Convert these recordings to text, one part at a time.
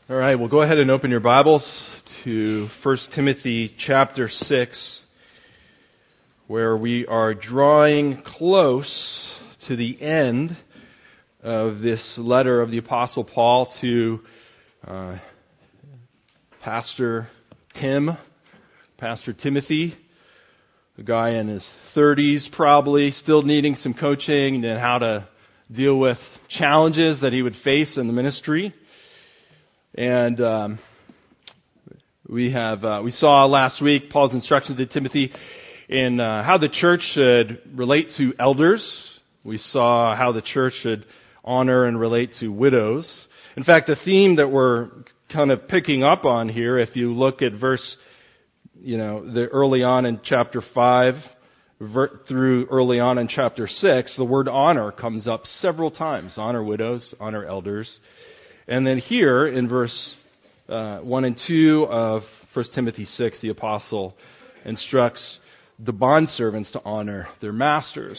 All right, well, go ahead and open your Bibles to 1 Timothy chapter 6, where we are drawing close to the end of this letter of the Apostle Paul to Pastor Timothy, a guy in his 30s probably, still needing some coaching and how to deal with challenges that he would face in the ministry. And we saw last week Paul's instructions to Timothy in how the church should relate to elders. We saw how the church should honor and relate to widows. In fact, the theme that we're kind of picking up on here, if you look at verse, the early on in chapter 5 through early on in chapter 6, the word honor comes up several times. Honor widows, honor elders. And then here in verse 1 and 2 of 1 Timothy 6, the apostle instructs the bondservants to honor their masters.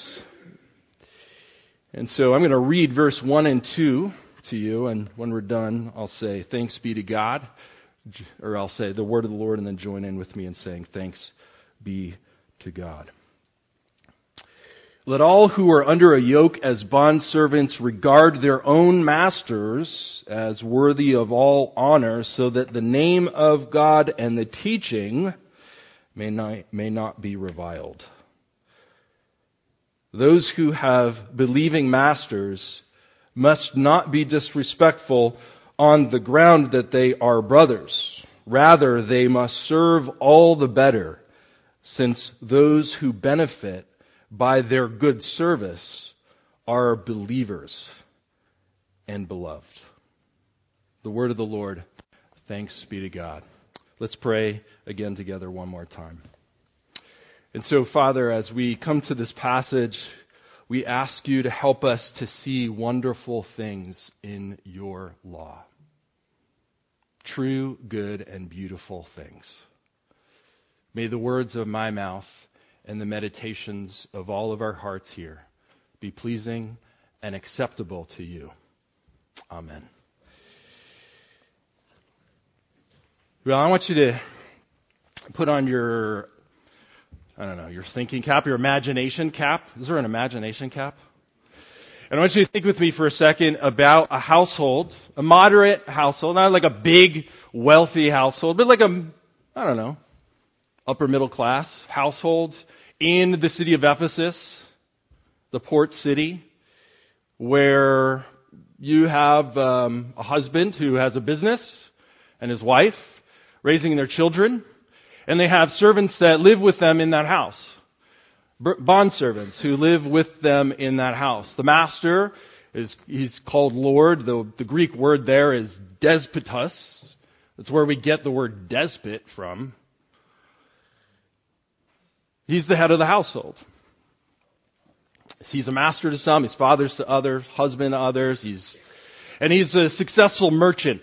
And so I'm going to read verse 1 and 2 to you, and when we're done, I'll say, thanks be to God, or I'll say the word of the Lord, and then join in with me in saying, thanks be to God. Let all who are under a yoke as bondservants regard their own masters as worthy of all honor, so that the name of God and the teaching may not be reviled. Those who have believing masters must not be disrespectful on the ground that they are brothers. Rather, they must serve all the better, since those who benefit by their good service are believers and beloved. The word of the Lord. Thanks be to God. Let's pray again together one more time. And so, Father, as we come to this passage, we ask you to help us to see wonderful things in your law. True, good, and beautiful things. May the words of my mouth and the meditations of all of our hearts here be pleasing and acceptable to you. Amen. Well, I want you to put on your thinking cap, your imagination cap. Is there an imagination cap? And I want you to think with me for a second about a household, a moderate household, not like a big, wealthy household, but like upper middle class household in the city of Ephesus, the port city, where you have a husband who has a business and his wife raising their children, and they have servants that live with them in that house, bondservants who live with them in that house. The master he's called Lord. The Greek word there is despotos. That's where we get the word despot from. He's the head of the household. He's a master to some, he's fathers to others, husband to others. He's a successful merchant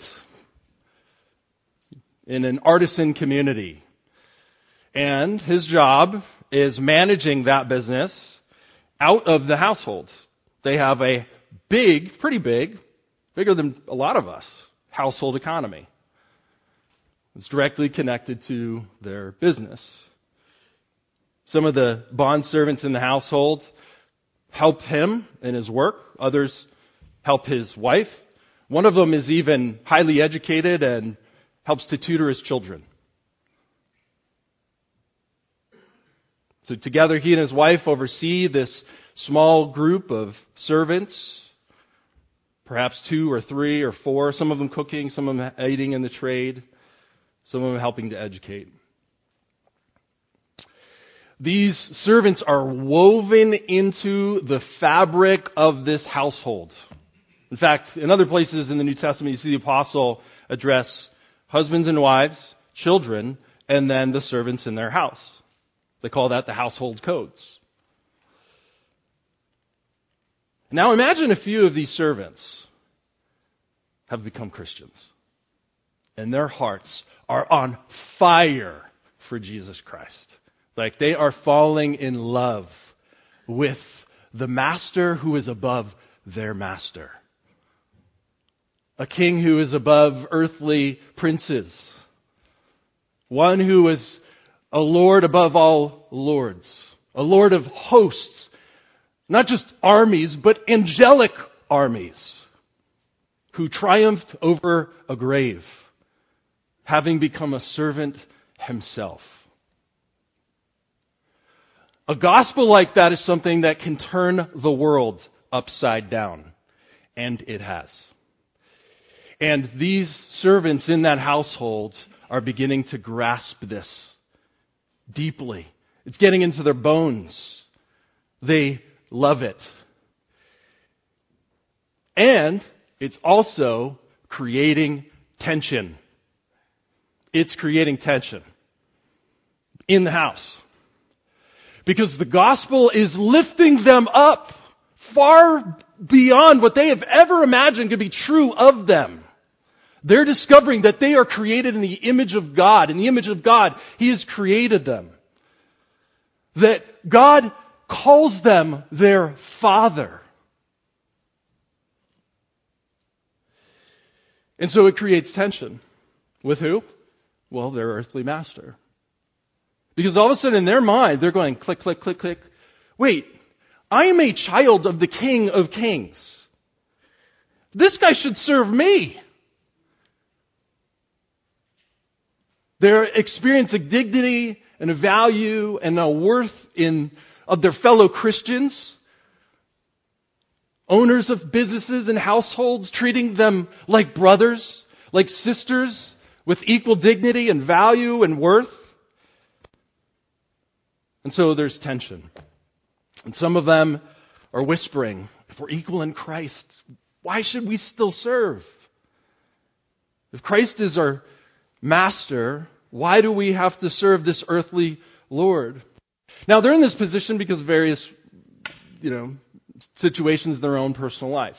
in an artisan community. And his job is managing that business out of the household. They have a pretty big, bigger than a lot of us, household economy. It's directly connected to their business. Some of the bondservants in the household help him in his work. Others help his wife. One of them is even highly educated and helps to tutor his children. So together he and his wife oversee this small group of servants, perhaps 2 or 3 or 4, some of them cooking, some of them aiding in the trade, some of them helping to educate. These servants are woven into the fabric of this household. In fact, in other places in the New Testament, you see the apostle address husbands and wives, children, and then the servants in their house. They call that the household codes. Now imagine a few of these servants have become Christians, and their hearts are on fire for Jesus Christ. Like they are falling in love with the master who is above their master. a king who is above earthly princes, one who is a Lord above all lords, a Lord of hosts, not just armies, but angelic armies, who triumphed over a grave, having become a servant himself. A gospel like that is something that can turn the world upside down, and it has. And these servants in that household are beginning to grasp this deeply. It's getting into their bones. They love it. And it's also creating tension. It's creating tension in the house. Because the gospel is lifting them up far beyond what they have ever imagined could be true of them. They're discovering that they are created in the image of God. In the image of God, He has created them. That God calls them their Father. And so it creates tension. With who? Well, their earthly master. Because all of a sudden in their mind, they're going click, click, click, click. Wait, I am a child of the King of Kings. This guy should serve me. They're experiencing dignity and a value and a worth of their fellow Christians, owners of businesses and households, treating them like brothers, like sisters, with equal dignity and value and worth. And so there's tension. And some of them are whispering, if we're equal in Christ, why should we still serve? If Christ is our master, why do we have to serve this earthly Lord? Now, they're in this position because of various, situations in their own personal life.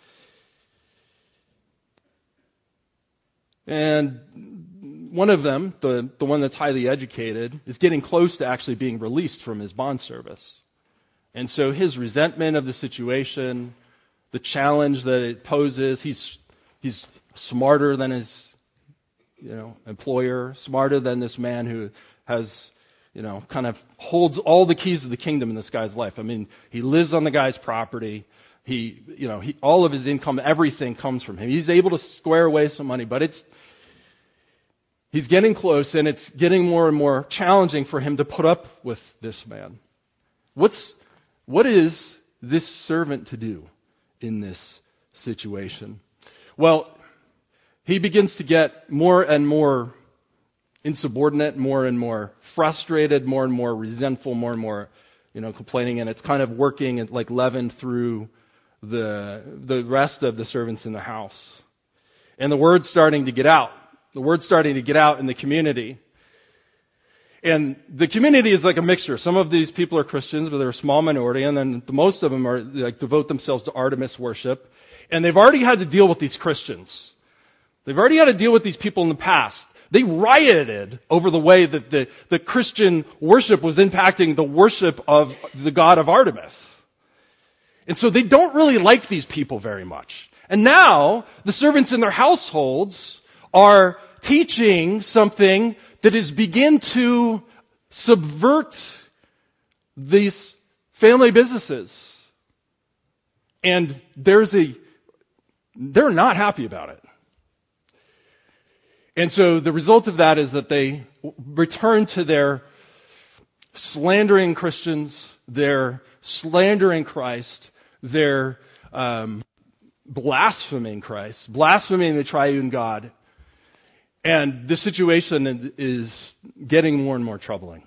And one of them, the one that's highly educated, is getting close to actually being released from his bond service. And so his resentment of the situation, the challenge that it poses, he's smarter than his employer, smarter than this man who has, kind of holds all the keys of the kingdom in this guy's life. I mean, he lives on the guy's property. All of his income, everything comes from him. He's able to square away some money, but he's getting close, and it's getting more and more challenging for him to put up with this man. What is this servant to do in this situation? Well, he begins to get more and more insubordinate, more and more frustrated, more and more resentful, more and more, complaining, and it's kind of working like leaven through the rest of the servants in the house. And the word's starting to get out. The word's starting to get out in the community. And the community is like a mixture. Some of these people are Christians, but they're a small minority, and then most of them are devote themselves to Artemis worship. And they've already had to deal with these Christians. They've already had to deal with these people in the past. They rioted over the way that the Christian worship was impacting the worship of the god of Artemis. And so they don't really like these people very much. And now, the servants in their households are teaching something that is begin to subvert these family businesses. And they're not happy about it. And so the result of that is that they return to their slandering Christians, their slandering Christ, their blaspheming Christ, blaspheming the triune God. And the situation is getting more and more troubling.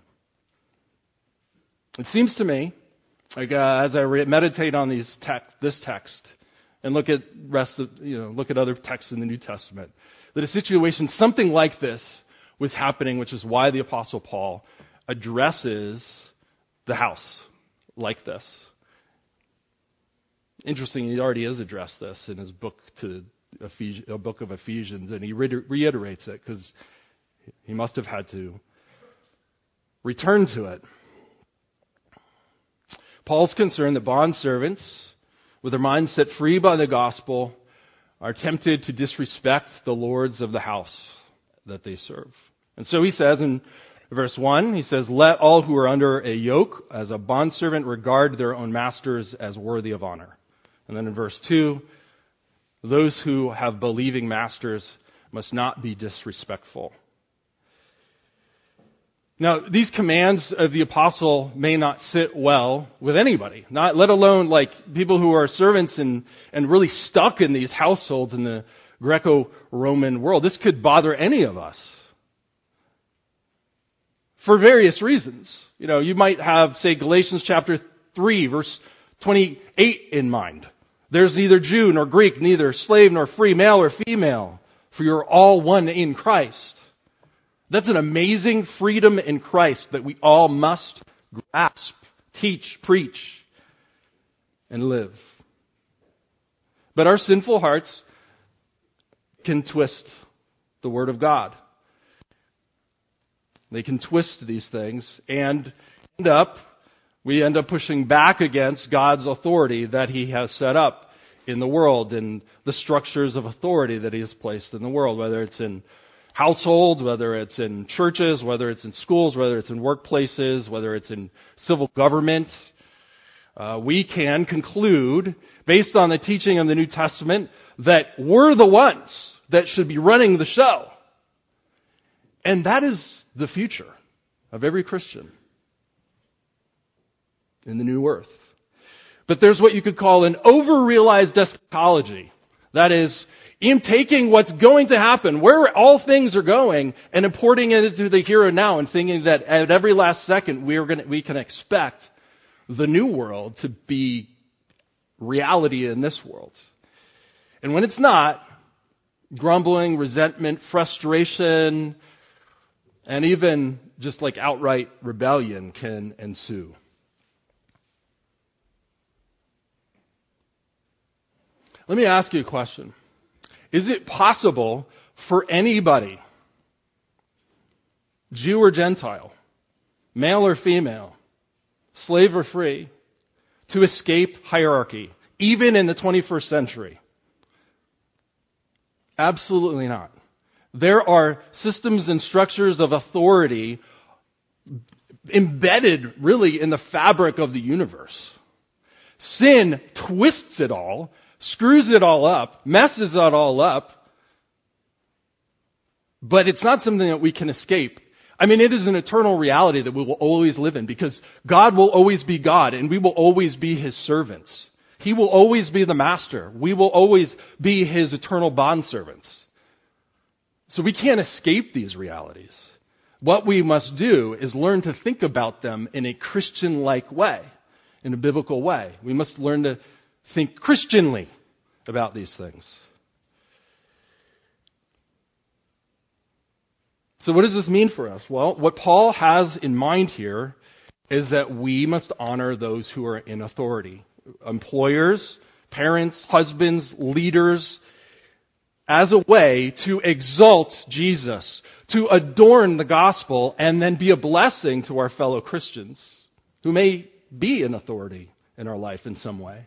It seems to me, as I meditate on this text and look at other texts in the New Testament, that a situation something like this was happening, which is why the Apostle Paul addresses the house like this. Interesting, he already has addressed this in his book a book of Ephesians, and he reiterates it because he must have had to return to it. Paul's concerned that bond servants, with their minds set free by the gospel, are tempted to disrespect the lords of the house that they serve. And so he says in verse 1, he says, "Let all who are under a yoke as a bondservant regard their own masters as worthy of honor." And then in verse 2, "Those who have believing masters must not be disrespectful." Now, these commands of the apostle may not sit well with anybody, not let alone like people who are servants and really stuck in these households in the Greco-Roman world. This could bother any of us for various reasons. You know, you might have, say, Galatians chapter 3, verse 28 in mind. "There's neither Jew nor Greek, neither slave nor free, male or female, for you're all one in Christ." That's an amazing freedom in Christ that we all must grasp, teach, preach, and live. But our sinful hearts can twist the Word of God. They can twist these things and we end up pushing back against God's authority that He has set up in the world and the structures of authority that He has placed in the world, whether it's in households, whether it's in churches, whether it's in schools, whether it's in workplaces, whether it's in civil government. We can conclude, based on the teaching of the New Testament, that we're the ones that should be running the show. And that is the future of every Christian in the new earth. But there's what you could call an over-realized eschatology. That is, in taking what's going to happen, where all things are going, and importing it into the here and now, and thinking that at every last second we can expect the new world to be reality in this world. And when it's not, grumbling, resentment, frustration, and even just like outright rebellion can ensue. Let me ask you a question. Is it possible for anybody, Jew or Gentile, male or female, slave or free, to escape hierarchy, even in the 21st century? Absolutely not. There are systems and structures of authority embedded really in the fabric of the universe. Sin twists it all, screws it all up, messes it all up, but it's not something that we can escape. I mean, it is an eternal reality that we will always live in because God will always be God and we will always be His servants. He will always be the master. We will always be His eternal bondservants. So we can't escape these realities. What we must do is learn to think about them in a Christian-like way, in a biblical way. We must learn to think Christianly about these things. So what does this mean for us? Well, what Paul has in mind here is that we must honor those who are in authority. Employers, parents, husbands, leaders, as a way to exalt Jesus, to adorn the gospel, and then be a blessing to our fellow Christians who may be in authority in our life in some way.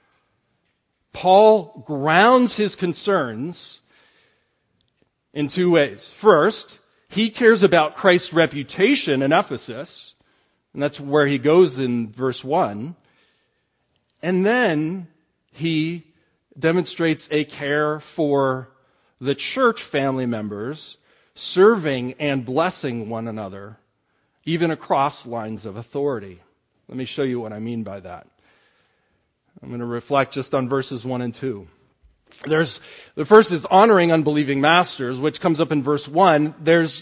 Paul grounds his concerns in two ways. First, he cares about Christ's reputation in Ephesus, and that's where he goes in verse 1. And then he demonstrates a care for the church family members, serving and blessing one another, even across lines of authority. Let me show you what I mean by that. I'm going to reflect just on verses 1 and 2. The first is honoring unbelieving masters, which comes up in verse 1. There is,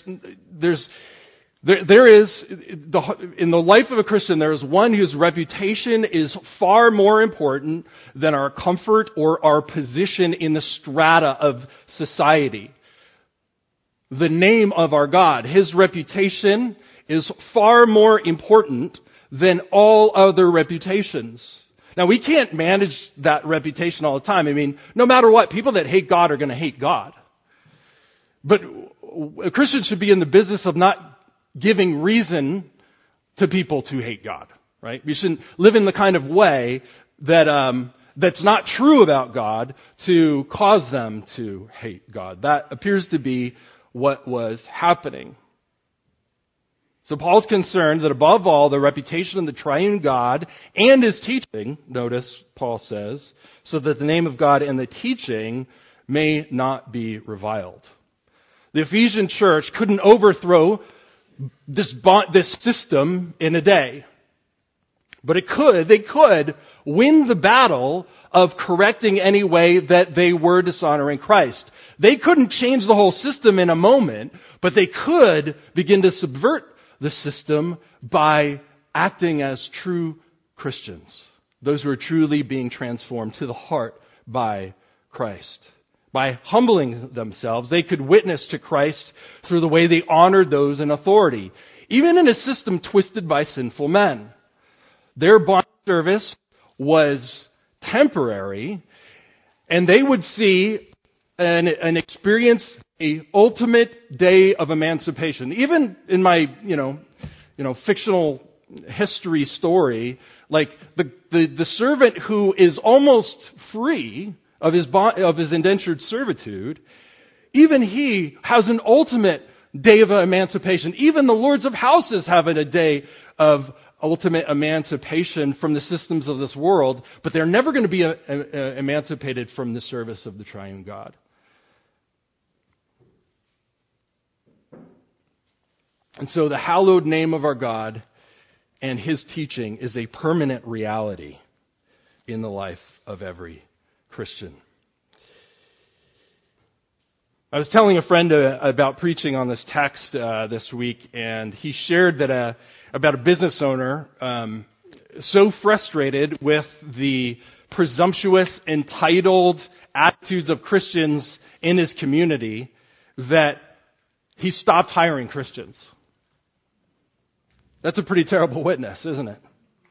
in the life of a Christian, there is one whose reputation is far more important than our comfort or our position in the strata of society. The name of our God, His reputation is far more important than all other reputations. Now, we can't manage that reputation all the time. I mean, no matter what, people that hate God are going to hate God. But a Christian should be in the business of not giving reason to people to hate God, right? We shouldn't live in the kind of way that that's not true about God to cause them to hate God. That appears to be what was happening. So Paul's concerned that above all, the reputation of the triune God and his teaching, notice Paul says, so that the name of God and the teaching may not be reviled. The Ephesian church couldn't overthrow this system in a day. But they could win the battle of correcting any way that they were dishonoring Christ. They couldn't change the whole system in a moment, but they could begin to subvert the system by acting as true Christians. Those who are truly being transformed to the heart by Christ. By humbling themselves, they could witness to Christ through the way they honored those in authority, even in a system twisted by sinful men. Their bond service was temporary, and they would see and experience a ultimate day of emancipation. Even in my, fictional history story, like the servant who is almost free of his indentured servitude, even he has an ultimate day of emancipation. Even the lords of houses have a day of ultimate emancipation from the systems of this world, but they're never going to be emancipated from the service of the triune God. And so the hallowed name of our God and his teaching is a permanent reality in the life of every Christian. I was telling a friend about preaching on this text this week, and he shared that about a business owner so frustrated with the presumptuous, entitled attitudes of Christians in his community that he stopped hiring Christians. That's a pretty terrible witness, isn't it?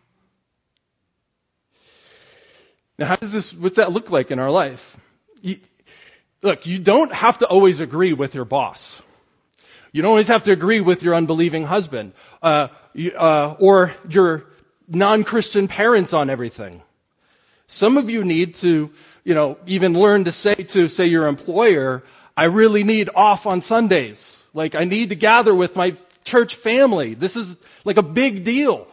Now, what's that look like in our life? Look, you don't have to always agree with your boss. You don't always have to agree with your unbelieving husband or your non-Christian parents on everything. Some of you need to, even learn to say your employer, I really need off on Sundays. Like, I need to gather with my church family. This is like a big deal.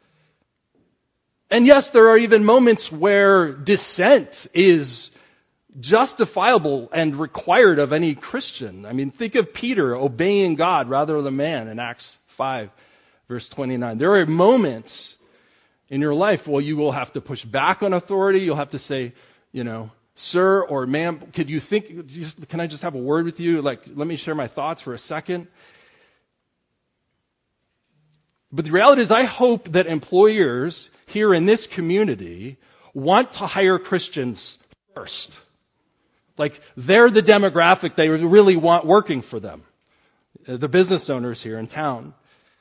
And yes, there are even moments where dissent is justifiable and required of any Christian. I mean, think of Peter obeying God rather than man in Acts 5, verse 29. There are moments in your life where you will have to push back on authority. You'll have to say, sir or ma'am, can I just have a word with you? Like, let me share my thoughts for a second. But the reality is, I hope that employers here in this community want to hire Christians first. Like, they're the demographic they really want working for them. The business owners here in town.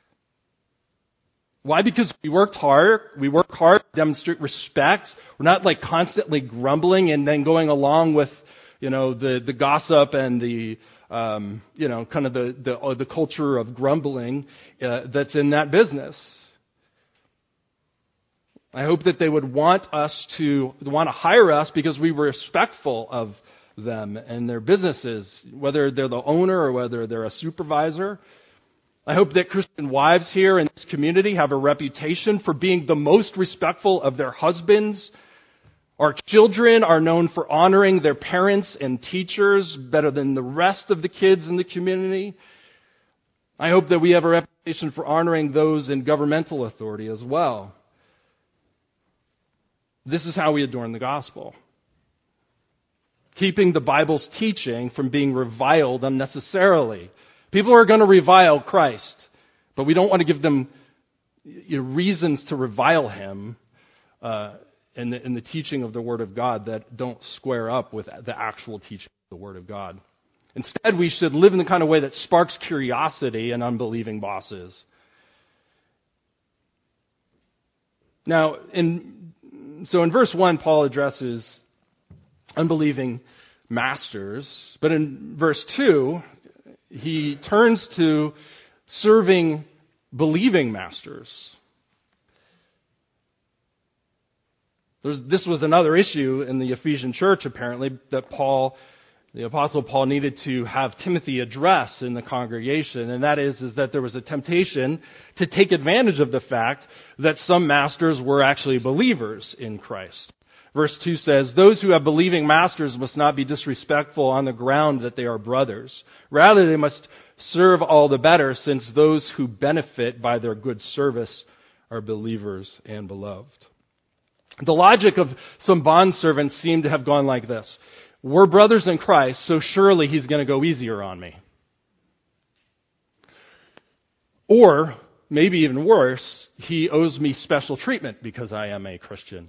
Why? Because we work hard to demonstrate respect. We're not like constantly grumbling and then going along with, the gossip and the kind of the culture of grumbling that's in that business. I hope that they would want to hire us because we were respectful of them and their businesses, whether they're the owner or whether they're a supervisor. I hope that Christian wives here in this community have a reputation for being the most respectful of their husbands. Our children are known for honoring their parents and teachers better than the rest of the kids in the community. I hope that we have a reputation for honoring those in governmental authority as well. This is how we adorn the gospel. Keeping the Bible's teaching from being reviled unnecessarily. People are going to revile Christ, but we don't want to give them reasons to revile him in the teaching of the Word of God that don't square up with the actual teaching of the Word of God. Instead, we should live in the kind of way that sparks curiosity in unbelieving bosses. Now, in verse 1, Paul addresses unbelieving masters, but in verse 2, he turns to serving believing masters. This was another issue in the Ephesian church, apparently, that the Apostle Paul needed to have Timothy address in the congregation, and that is that there was a temptation to take advantage of the fact that some masters were actually believers in Christ. Verse 2 says, "Those who have believing masters must not be disrespectful on the ground that they are brothers. Rather, they must serve all the better, since those who benefit by their good service are believers and beloved." The logic of some bondservants seemed to have gone like this. We're brothers in Christ, so surely he's going to go easier on me. Or, maybe even worse, he owes me special treatment because I am a Christian.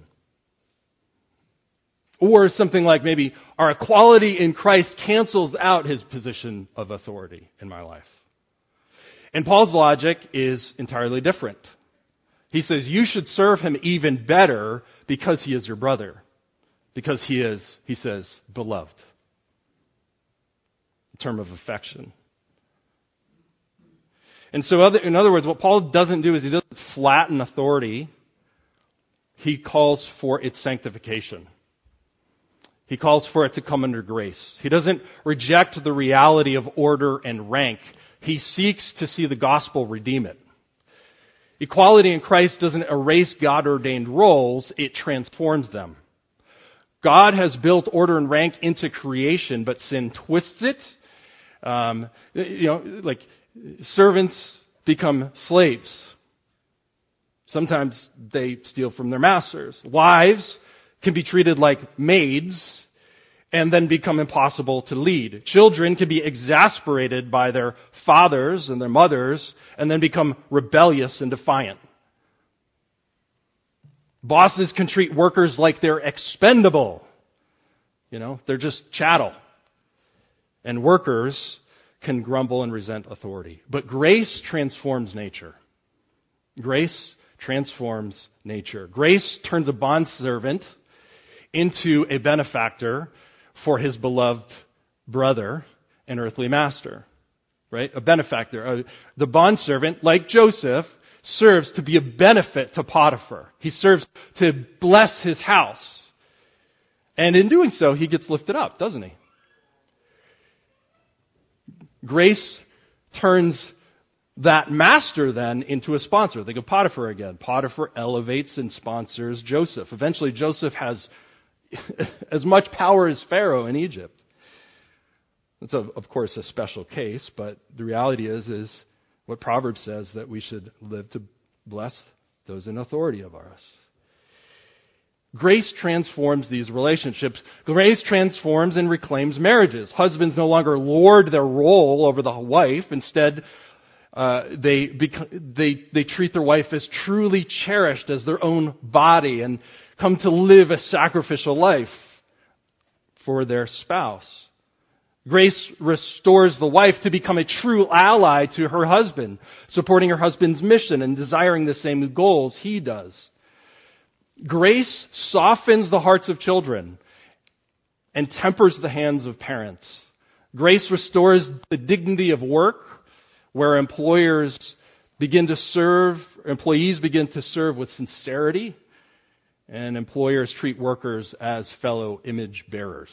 Or something like maybe our equality in Christ cancels out his position of authority in my life. And Paul's logic is entirely different. He says you should serve him even better because he is your brother. Because he is, he says, beloved. A term of affection. And so in other words, what Paul doesn't do is he doesn't flatten authority. He calls for its sanctification. He calls for it to come under grace. He doesn't reject the reality of order and rank. He seeks to see the gospel redeem it. Equality in Christ doesn't erase God-ordained roles, it transforms them. God has built order and rank into creation, but sin twists it. Like servants become slaves. Sometimes they steal from their masters. Wives can be treated like maids and then become impossible to lead. Children can be exasperated by their fathers and their mothers and then become rebellious and defiant. Bosses can treat workers like they're expendable. They're just chattel. And workers can grumble and resent authority. But grace transforms nature. Grace transforms nature. Grace turns a bondservant into a benefactor for his beloved brother and earthly master. Right? A benefactor. The bondservant, like Joseph, serves to be a benefit to Potiphar. He serves to bless his house. And in doing so, he gets lifted up, doesn't he? Grace turns that master then into a sponsor. Think of Potiphar again. Potiphar elevates and sponsors Joseph. Eventually, Joseph has as much power as Pharaoh in Egypt. It's, of course, a special case, but the reality is what Proverbs says, that we should live to bless those in authority of us. Grace transforms these relationships. Grace transforms and reclaims marriages. Husbands no longer lord their role over the wife. Instead, they treat their wife as truly cherished as their own body and come to live a sacrificial life for their spouse. Grace restores the wife to become a true ally to her husband, supporting her husband's mission and desiring the same goals he does. Grace softens the hearts of children and tempers the hands of parents. Grace restores the dignity of work, where employees begin to serve with sincerity, and employers treat workers as fellow image bearers.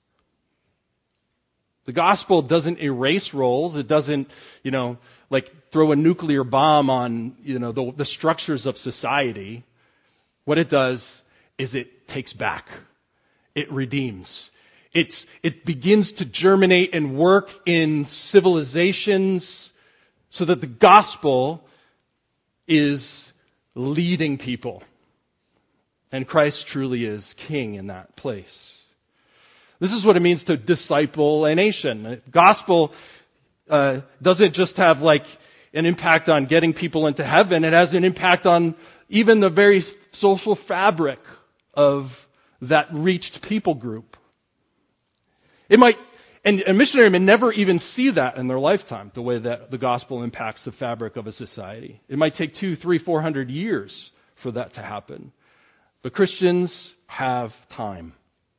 The gospel doesn't erase roles. It doesn't, throw a nuclear bomb on, the structures of society. What it does is it takes back. It redeems. It begins to germinate and work in civilizations so that the gospel is leading people. And Christ truly is king in that place. This is what it means to disciple a nation. Gospel doesn't just have an impact on getting people into heaven. It has an impact on even the very social fabric of that reached people group. It might, and a missionary may never even see that in their lifetime, the way that the gospel impacts the fabric of a society. It might take 200, 300, 400 years for that to happen. But Christians have time.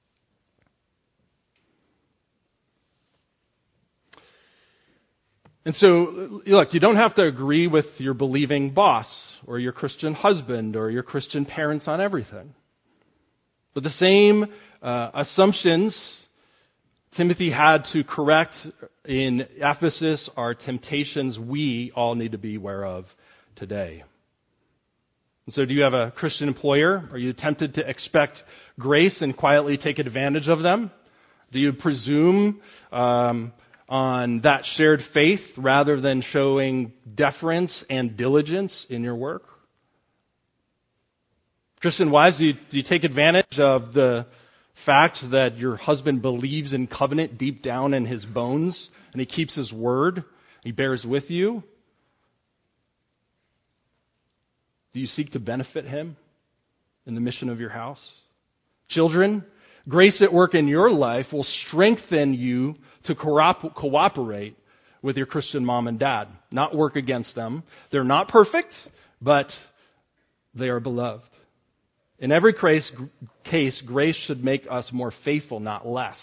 And so, look, you don't have to agree with your believing boss or your Christian husband or your Christian parents on everything. But the same assumptions Timothy had to correct in Ephesus are temptations we all need to be aware of today. And so do you have a Christian employer? Are you tempted to expect grace and quietly take advantage of them? Do you presume on that shared faith rather than showing deference and diligence in your work? Christian wives, do you take advantage of the fact that your husband believes in covenant deep down in his bones and he keeps his word? He bears with you? Do you seek to benefit him in the mission of your house? Children, grace at work in your life will strengthen you to cooperate with your Christian mom and dad, not work against them. They're not perfect, but they are beloved. In every case, grace should make us more faithful, not less.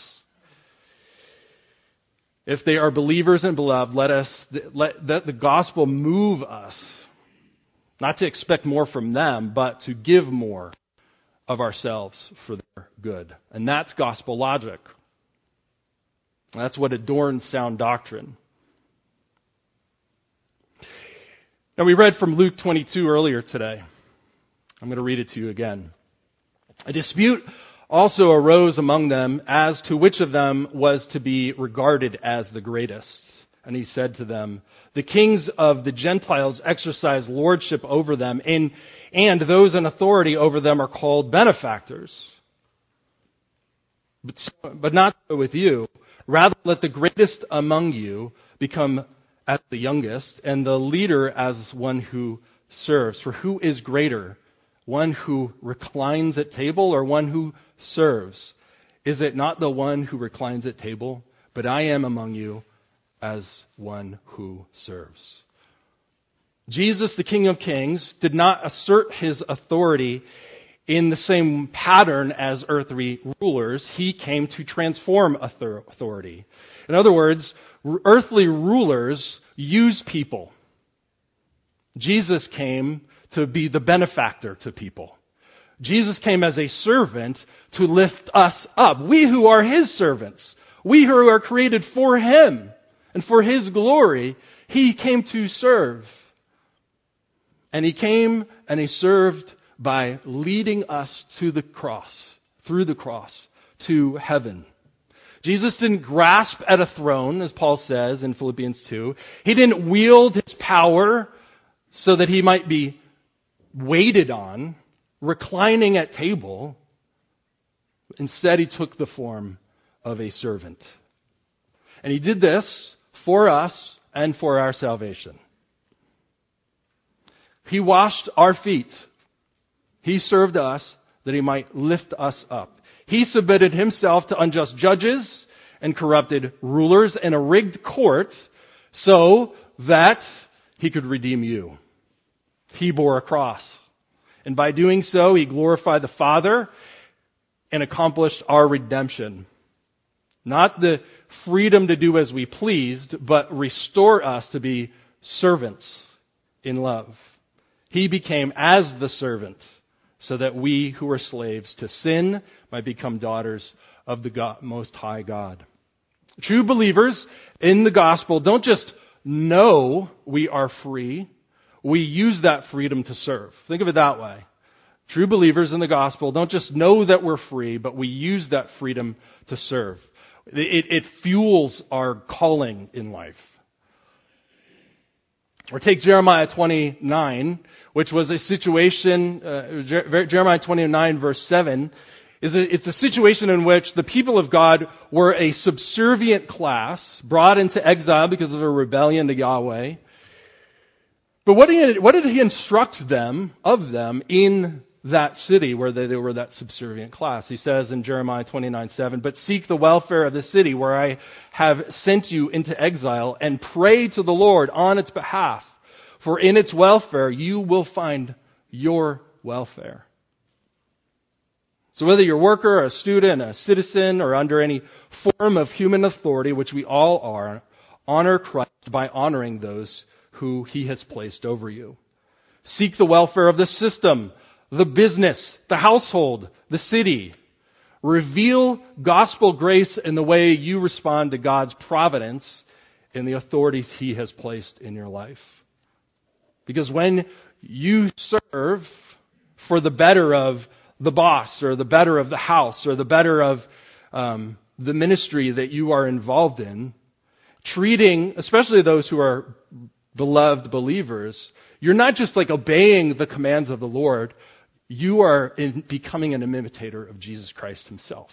If they are believers and beloved, let the gospel move us, not to expect more from them, but to give more of ourselves for their good. And that's gospel logic. That's what adorns sound doctrine. Now, we read from Luke 22 earlier today. I'm going to read it to you again. A dispute also arose among them as to which of them was to be regarded as the greatest. And he said to them, the kings of the Gentiles exercise lordship over them, and those in authority over them are called benefactors. But not so with you. Rather, let the greatest among you become as the youngest, and the leader as one who serves. For who is greater, one who reclines at table or one who serves? Is it not the one who reclines at table? But I am among you as one who serves. Jesus, the King of Kings, did not assert his authority in the same pattern as earthly rulers. He came to transform authority. In other words, earthly rulers use people. Jesus came to be the benefactor to people. Jesus came as a servant to lift us up. We who are his servants, we who are created for him and for his glory, he came to serve. And he came and he served by leading us to the cross, through the cross, to heaven. Jesus didn't grasp at a throne, as Paul says in Philippians 2. He didn't wield his power so that he might be waited on, reclining at table. Instead, he took the form of a servant. And he did this for us and for our salvation. He washed our feet. He served us that he might lift us up. He submitted himself to unjust judges and corrupted rulers in a rigged court so that he could redeem you. He bore a cross. And by doing so, he glorified the Father and accomplished our redemption. Not the freedom to do as we pleased, but restore us to be servants in love. He became as the servant so that we who are slaves to sin might become daughters of the Most High God. True believers in the gospel don't just know we are free. We use that freedom to serve. Think of it that way. True believers in the gospel don't just know that we're free, but we use that freedom to serve. It fuels our calling in life. Or take Jeremiah 29, which was a situation, Jeremiah 29 verse 7, it's a situation in which the people of God were a subservient class, brought into exile because of a rebellion to Yahweh. But what did he instruct them, of them, in that city where they were that subservient class? He says in Jeremiah 29:7, but seek the welfare of the city where I have sent you into exile and pray to the Lord on its behalf. For in its welfare you will find your welfare. So whether you're a worker, a student, a citizen, or under any form of human authority, which we all are, honor Christ by honoring those who he has placed over you. Seek the welfare of the system the business, the household, the city. Reveal gospel grace in the way you respond to God's providence in the authorities He has placed in your life. Because when you serve for the better of the boss or the better of the house or the better of the ministry that you are involved in, treating, especially those who are beloved believers, you're not just like obeying the commands of the Lord, you are becoming an imitator of Jesus Christ Himself.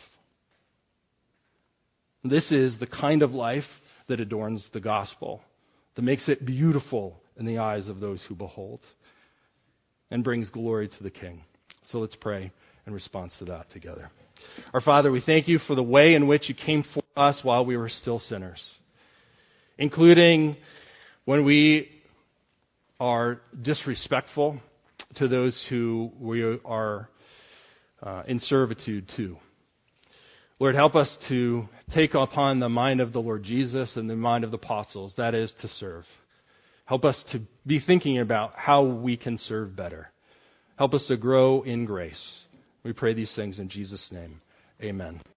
This is the kind of life that adorns the gospel, that makes it beautiful in the eyes of those who behold, and brings glory to the King. So let's pray in response to that together. Our Father, we thank You for the way in which You came for us while we were still sinners, including when we are disrespectful to those who we are in servitude to. Lord, help us to take upon the mind of the Lord Jesus and the mind of the apostles, that is, to serve. Help us to be thinking about how we can serve better. Help us to grow in grace. We pray these things in Jesus' name. Amen.